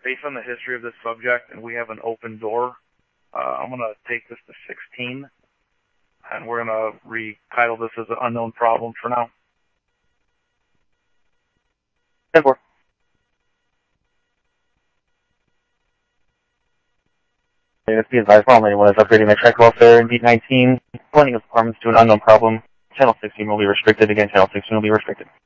based on the history of this subject, and we have an open door, I'm going to take this to 16, and we're going to retitle this as an unknown problem for now. 10-4. Let's be advised, while anyone is upgrading their track welfare in Beat 19, pointing of performance to an unknown problem. Channel 16 will be restricted. Again, Channel 16 will be restricted.